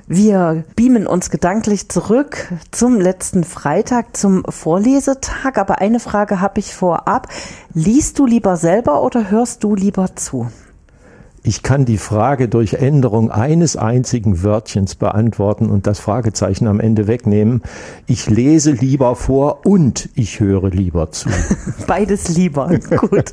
Wir beamen uns gedanklich zurück zum letzten Freitag, zum Vorlesetag. Aber eine Frage habe ich vorab. Liest du lieber selber oder hörst du lieber zu? Ich kann die Frage durch Änderung eines einzigen Wörtchens beantworten und das Fragezeichen am Ende wegnehmen. Ich lese lieber vor und ich höre lieber zu. Beides lieber, gut.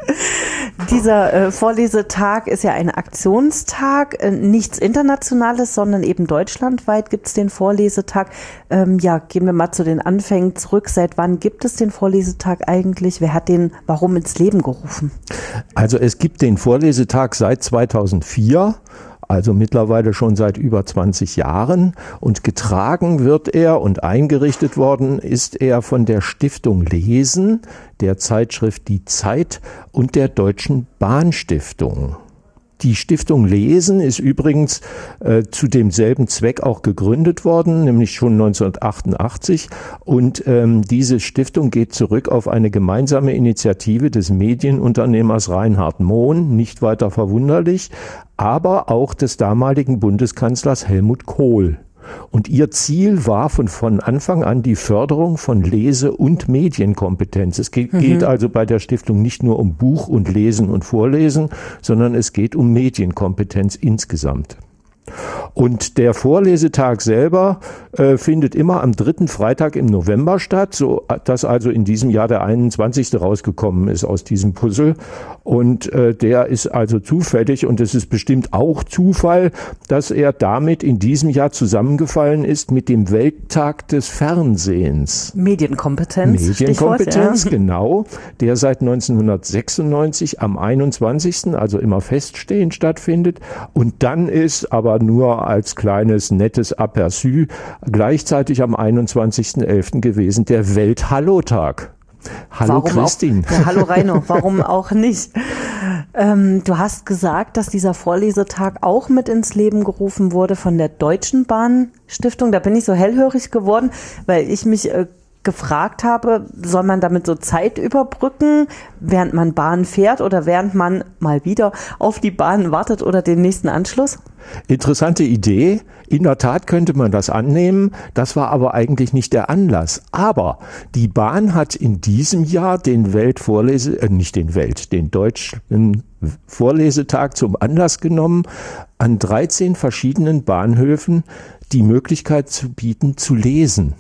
Dieser Vorlesetag ist ja ein Aktionstag, nichts Internationales, sondern eben deutschlandweit gibt es den Vorlesetag. Gehen wir mal zu den Anfängen zurück. Seit wann gibt es den Vorlesetag eigentlich? Wer hat den warum ins Leben gerufen? Also es gibt den Vorlesetag seit 2004, also mittlerweile schon seit über 20 Jahren, und getragen wird er und eingerichtet worden ist er von der Stiftung Lesen, der Zeitschrift Die Zeit und der Deutschen Bahnstiftung. Die Stiftung Lesen ist übrigens zu demselben Zweck auch gegründet worden, nämlich schon 1988. Und diese Stiftung geht zurück auf eine gemeinsame Initiative des Medienunternehmers Reinhard Mohn, nicht weiter verwunderlich, aber auch des damaligen Bundeskanzlers Helmut Kohl. Und ihr Ziel war von Anfang an die Förderung von Lese- und Medienkompetenz. Es geht also bei der Stiftung nicht nur um Buch und Lesen und Vorlesen, sondern es geht um Medienkompetenz insgesamt. Und der Vorlesetag selber findet immer am 3. Freitag im November statt, so dass also in diesem Jahr der 21. rausgekommen ist aus diesem Puzzle. Und der ist also zufällig, und es ist bestimmt auch Zufall, dass er damit in diesem Jahr zusammengefallen ist mit dem Welttag des Fernsehens. Medienkompetenz, genau, der seit 1996 am 21., also immer feststehend stattfindet. Und dann ist aber nur als kleines, nettes Aperçu gleichzeitig am 21.11. gewesen der Welt-Hallo-Tag. Hallo Christine. Hallo Reino, warum auch nicht? Du hast gesagt, dass dieser Vorlesetag auch mit ins Leben gerufen wurde von der Deutschen Bahnstiftung. Da bin ich so hellhörig geworden, weil ich mich gefragt habe, soll man damit so Zeit überbrücken, während man Bahn fährt oder während man mal wieder auf die Bahn wartet oder den nächsten Anschluss? Interessante Idee. In der Tat könnte man das annehmen. Das war aber eigentlich nicht der Anlass. Aber die Bahn hat in diesem Jahr den Deutschen Vorlesetag zum Anlass genommen, an 13 verschiedenen Bahnhöfen die Möglichkeit zu bieten, zu lesen.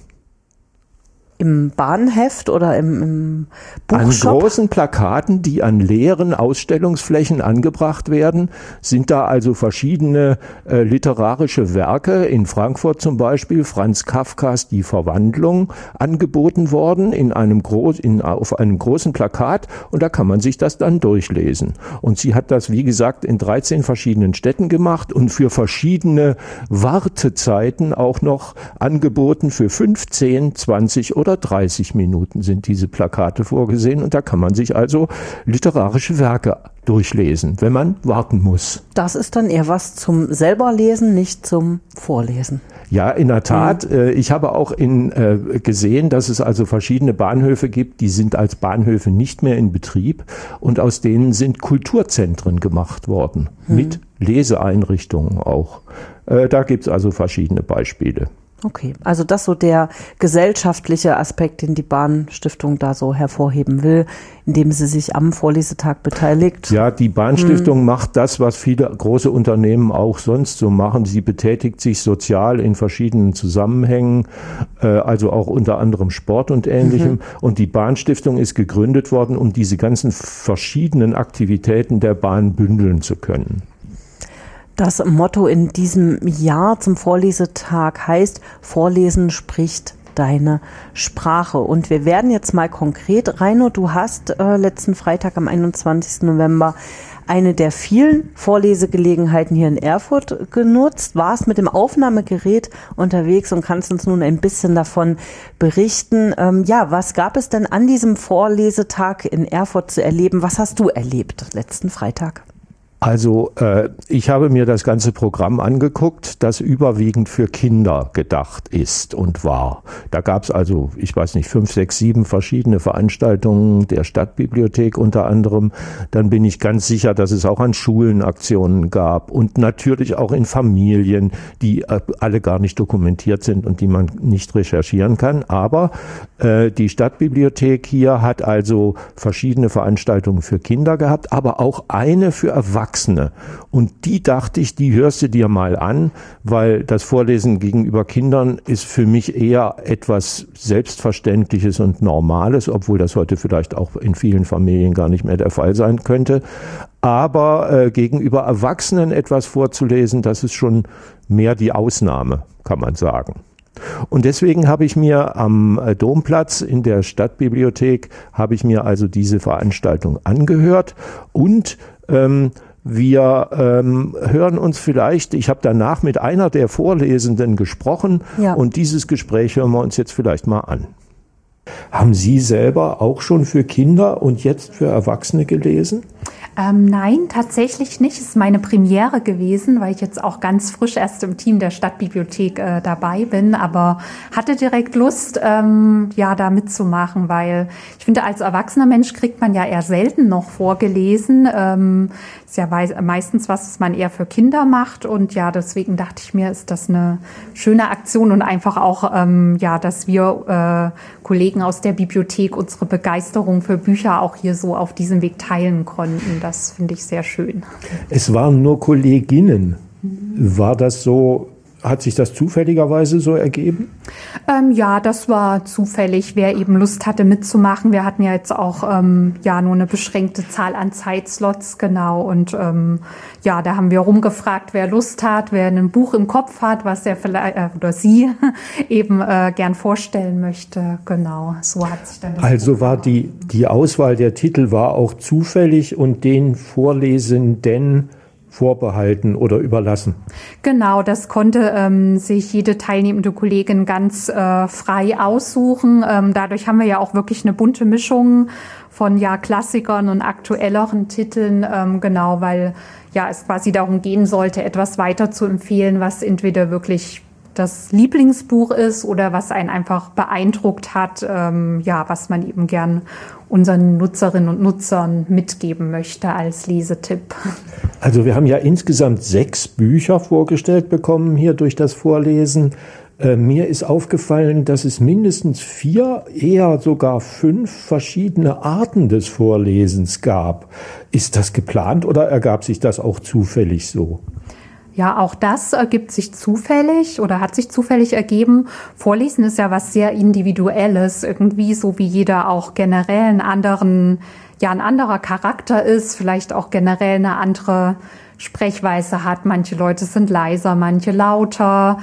Im Bahnheft oder im Buchshop? An großen Plakaten, die an leeren Ausstellungsflächen angebracht werden, sind da also verschiedene literarische Werke, in Frankfurt zum Beispiel Franz Kafkas Die Verwandlung, angeboten worden auf einem großen Plakat, und da kann man sich das dann durchlesen. Und sie hat das, wie gesagt, in 13 verschiedenen Städten gemacht und für verschiedene Wartezeiten auch noch angeboten. Für 15, 20 oder 30 Minuten sind diese Plakate vorgesehen, und da kann man sich also literarische Werke durchlesen, wenn man warten muss. Das ist dann eher was zum selberlesen, nicht zum Vorlesen. Ja, in der Tat. Ich habe auch gesehen, dass es also verschiedene Bahnhöfe gibt, die sind als Bahnhöfe nicht mehr in Betrieb, und aus denen sind Kulturzentren gemacht worden, mit Leseeinrichtungen auch. Da gibt es also verschiedene Beispiele. Okay, also das so der gesellschaftliche Aspekt, den die Bahnstiftung da so hervorheben will, indem sie sich am Vorlesetag beteiligt. Ja, die Bahnstiftung macht das, was viele große Unternehmen auch sonst so machen. Sie betätigt sich sozial in verschiedenen Zusammenhängen, also auch unter anderem Sport und Ähnlichem. Und die Bahnstiftung ist gegründet worden, um diese ganzen verschiedenen Aktivitäten der Bahn bündeln zu können. Das Motto in diesem Jahr zum Vorlesetag heißt: Vorlesen spricht deine Sprache. Und wir werden jetzt mal konkret. Reino, du hast letzten Freitag am 21. November eine der vielen Vorlesegelegenheiten hier in Erfurt genutzt, warst mit dem Aufnahmegerät unterwegs und kannst uns nun ein bisschen davon berichten. Was gab es denn an diesem Vorlesetag in Erfurt zu erleben? Was hast du erlebt letzten Freitag? Also ich habe mir das ganze Programm angeguckt, das überwiegend für Kinder gedacht ist und war. Da gab es also, ich weiß nicht, 5, 6, 7 verschiedene Veranstaltungen der Stadtbibliothek unter anderem. Dann bin ich ganz sicher, dass es auch an Schulen Aktionen gab und natürlich auch in Familien, die alle gar nicht dokumentiert sind und die man nicht recherchieren kann. Aber die Stadtbibliothek hier hat also verschiedene Veranstaltungen für Kinder gehabt, aber auch eine für Erwachsene. Und die dachte ich, die hörst du dir mal an, weil das Vorlesen gegenüber Kindern ist für mich eher etwas Selbstverständliches und Normales, obwohl das heute vielleicht auch in vielen Familien gar nicht mehr der Fall sein könnte. Aber gegenüber Erwachsenen etwas vorzulesen, das ist schon mehr die Ausnahme, kann man sagen. Und deswegen habe ich mir am Domplatz in der Stadtbibliothek, habe ich mir also diese Veranstaltung angehört und wir hören uns vielleicht, ich habe danach mit einer der Vorlesenden gesprochen und dieses Gespräch hören wir uns jetzt vielleicht mal an. Haben Sie selber auch schon für Kinder und jetzt für Erwachsene gelesen? Nein, tatsächlich nicht. Es ist meine Premiere gewesen, weil ich jetzt auch ganz frisch erst im Team der Stadtbibliothek dabei bin, aber hatte direkt Lust, da mitzumachen, weil ich finde, als erwachsener Mensch kriegt man ja eher selten noch vorgelesen. Ist ja meistens was man eher für Kinder macht und ja, deswegen dachte ich mir, ist das eine schöne Aktion und einfach auch, dass wir Kollegen aus der Bibliothek unsere Begeisterung für Bücher auch hier so auf diesem Weg teilen konnten. Das finde ich sehr schön. Es waren nur Kolleginnen. War das so, hat sich das zufälligerweise so ergeben? Ja, das war zufällig, wer eben Lust hatte mitzumachen. Wir hatten ja jetzt auch nur eine beschränkte Zahl an Zeitslots, genau. Und da haben wir rumgefragt, wer Lust hat, wer ein Buch im Kopf hat, was er vielleicht oder sie eben gern vorstellen möchte. Genau, so hat sich dann das Also war die Auswahl der Titel war auch zufällig und den Vorlesenden vorbehalten oder überlassen? Genau, das konnte sich jede teilnehmende Kollegin ganz frei aussuchen. Dadurch haben wir ja auch wirklich eine bunte Mischung von Klassikern und aktuelleren Titeln, weil es quasi darum gehen sollte, etwas weiter zu empfehlen, was entweder wirklich das Lieblingsbuch ist oder was einen einfach beeindruckt hat, was man eben gern unseren Nutzerinnen und Nutzern mitgeben möchte als Lesetipp. Also wir haben ja insgesamt 6 Bücher vorgestellt bekommen hier durch das Vorlesen. Mir ist aufgefallen, dass es mindestens 4, eher sogar 5 verschiedene Arten des Vorlesens gab. Ist das geplant oder ergab sich das auch zufällig so? Ja, auch das ergibt sich zufällig oder hat sich zufällig ergeben. Vorlesen ist ja was sehr Individuelles, irgendwie so wie jeder auch generell ein anderer Charakter ist, vielleicht auch generell eine andere Sprechweise hat. Manche Leute sind leiser, manche lauter.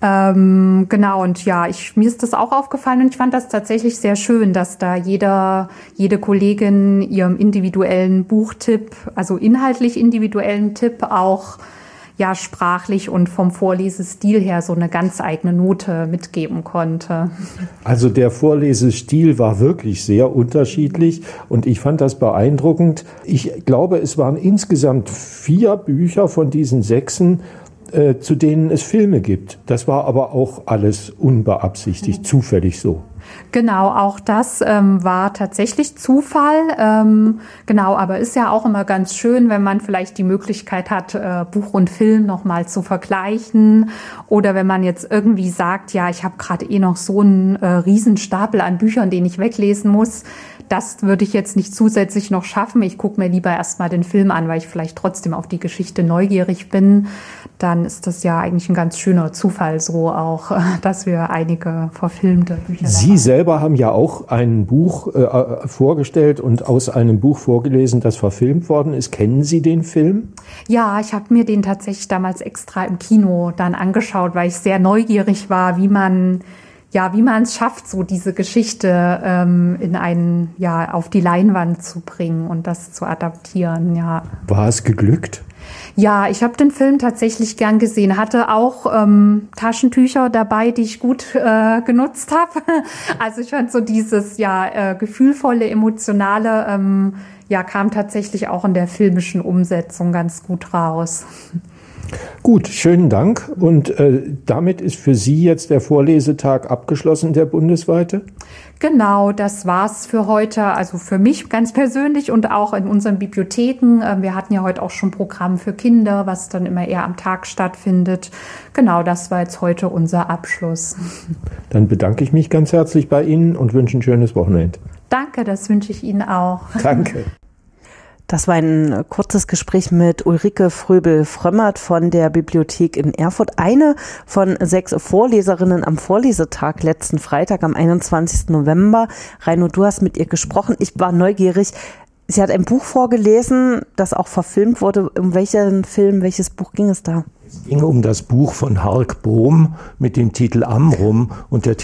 Und mir ist das auch aufgefallen und ich fand das tatsächlich sehr schön, dass da jede Kollegin ihrem individuellen Buchtipp, also inhaltlich individuellen Tipp auch sprachlich und vom Vorlesestil her so eine ganz eigene Note mitgeben konnte. Also der Vorlesestil war wirklich sehr unterschiedlich und ich fand das beeindruckend. Ich glaube, es waren insgesamt 4 Bücher von diesen 6, zu denen es Filme gibt. Das war aber auch alles unbeabsichtigt, zufällig so. Genau, auch das war tatsächlich Zufall. Aber ist ja auch immer ganz schön, wenn man vielleicht die Möglichkeit hat, Buch und Film nochmal zu vergleichen. Oder wenn man jetzt irgendwie sagt, ja, ich habe gerade noch so einen Riesenstapel an Büchern, den ich weglesen muss. Das würde ich jetzt nicht zusätzlich noch schaffen. Ich gucke mir lieber erstmal den Film an, weil ich vielleicht trotzdem auf die Geschichte neugierig bin. Dann ist das ja eigentlich ein ganz schöner Zufall so auch, dass wir einige verfilmte Bücher haben. Sie selber haben ja auch ein Buch vorgestellt und aus einem Buch vorgelesen, das verfilmt worden ist. Kennen Sie den Film? Ja, ich habe mir den tatsächlich damals extra im Kino dann angeschaut, weil ich sehr neugierig war, wie man es schafft, so diese Geschichte auf die Leinwand zu bringen und das zu adaptieren, ja. War es geglückt? Ja, ich habe den Film tatsächlich gern gesehen. Hatte auch Taschentücher dabei, die ich gut genutzt habe. Also ich fand so dieses gefühlvolle, emotionale kam tatsächlich auch in der filmischen Umsetzung ganz gut raus. Gut, schönen Dank. Und damit ist für Sie jetzt der Vorlesetag abgeschlossen, der bundesweite? Genau, das war's für heute. Also für mich ganz persönlich und auch in unseren Bibliotheken. Wir hatten ja heute auch schon Programm für Kinder, was dann immer eher am Tag stattfindet. Genau, das war jetzt heute unser Abschluss. Dann bedanke ich mich ganz herzlich bei Ihnen und wünsche ein schönes Wochenende. Danke, das wünsche ich Ihnen auch. Danke. Das war ein kurzes Gespräch mit Ulrike Fröbel-Frömmert von der Bibliothek in Erfurt. Eine von 6 Vorleserinnen am Vorlesetag letzten Freitag am 21. November. Reino, du hast mit ihr gesprochen. Ich war neugierig. Sie hat ein Buch vorgelesen, das auch verfilmt wurde. Um welches Buch ging es da? Es ging um das Buch von Hark Bohm mit dem Titel Amrum. Und der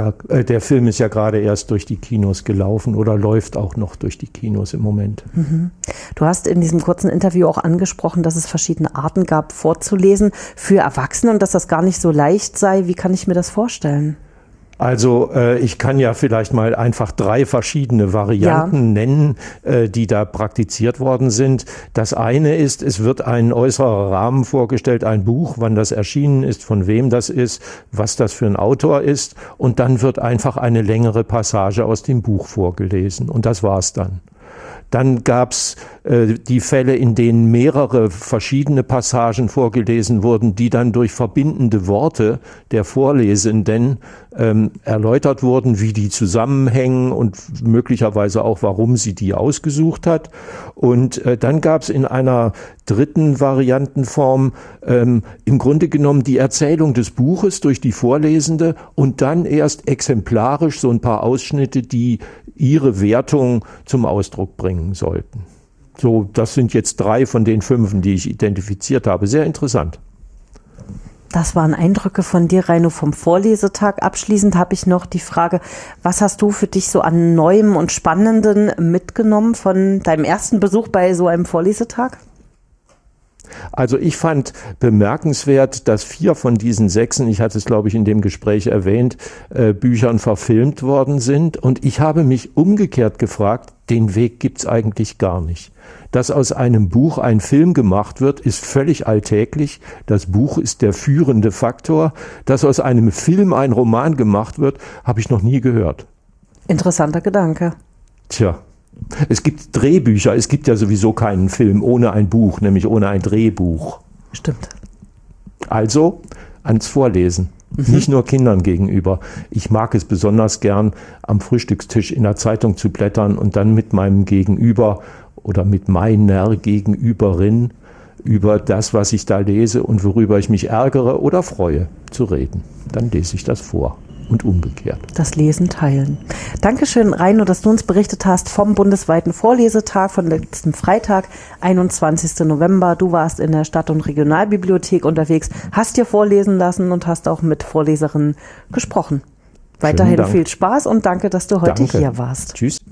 Film ist ja gerade erst durch die Kinos gelaufen oder läuft auch noch durch die Kinos im Moment. Mhm. Du hast in diesem kurzen Interview auch angesprochen, dass es verschiedene Arten gab, vorzulesen für Erwachsene und dass das gar nicht so leicht sei. Wie kann ich mir das vorstellen? Also ich kann ja vielleicht mal einfach 3 verschiedene Varianten nennen, die da praktiziert worden sind. Das eine ist, es wird ein äußerer Rahmen vorgestellt, ein Buch, wann das erschienen ist, von wem das ist, was das für ein Autor ist, und dann wird einfach eine längere Passage aus dem Buch vorgelesen und das war's dann. Dann gab's die Fälle, in denen mehrere verschiedene Passagen vorgelesen wurden, die dann durch verbindende Worte der Vorlesenden erläutert wurden, wie die zusammenhängen und möglicherweise auch, warum sie die ausgesucht hat. Und dann gab's in einer dritten Variantenform im Grunde genommen die Erzählung des Buches durch die Vorlesende und dann erst exemplarisch so ein paar Ausschnitte, die ihre Wertung zum Ausdruck bringen sollten. So, das sind jetzt 3 von den 5, die ich identifiziert habe. Sehr interessant. Das waren Eindrücke von dir, Reino, vom Vorlesetag. Abschließend habe ich noch die Frage, was hast du für dich so an Neuem und Spannendem mitgenommen von deinem ersten Besuch bei so einem Vorlesetag? Also ich fand bemerkenswert, dass 4 von diesen 6, ich hatte es glaube ich in dem Gespräch erwähnt, Büchern verfilmt worden sind. Und ich habe mich umgekehrt gefragt, den Weg gibt's eigentlich gar nicht. Dass aus einem Buch ein Film gemacht wird, ist völlig alltäglich. Das Buch ist der führende Faktor. Dass aus einem Film ein Roman gemacht wird, habe ich noch nie gehört. Interessanter Gedanke. Tja. Es gibt Drehbücher, es gibt ja sowieso keinen Film ohne ein Buch, nämlich ohne ein Drehbuch. Stimmt. Also ans Vorlesen, nicht nur Kindern gegenüber. Ich mag es besonders gern, am Frühstückstisch in der Zeitung zu blättern und dann mit meinem Gegenüber oder mit meiner Gegenüberin über das, was ich da lese und worüber ich mich ärgere oder freue, zu reden. Dann lese ich das vor. Und umgekehrt. Das Lesen teilen. Dankeschön, Reino, dass du uns berichtet hast vom bundesweiten Vorlesetag von letzten Freitag, 21. November. Du warst in der Stadt- und Regionalbibliothek unterwegs, hast dir vorlesen lassen und hast auch mit Vorleserinnen gesprochen. Weiterhin viel Spaß und danke, dass du heute hier warst. Tschüss.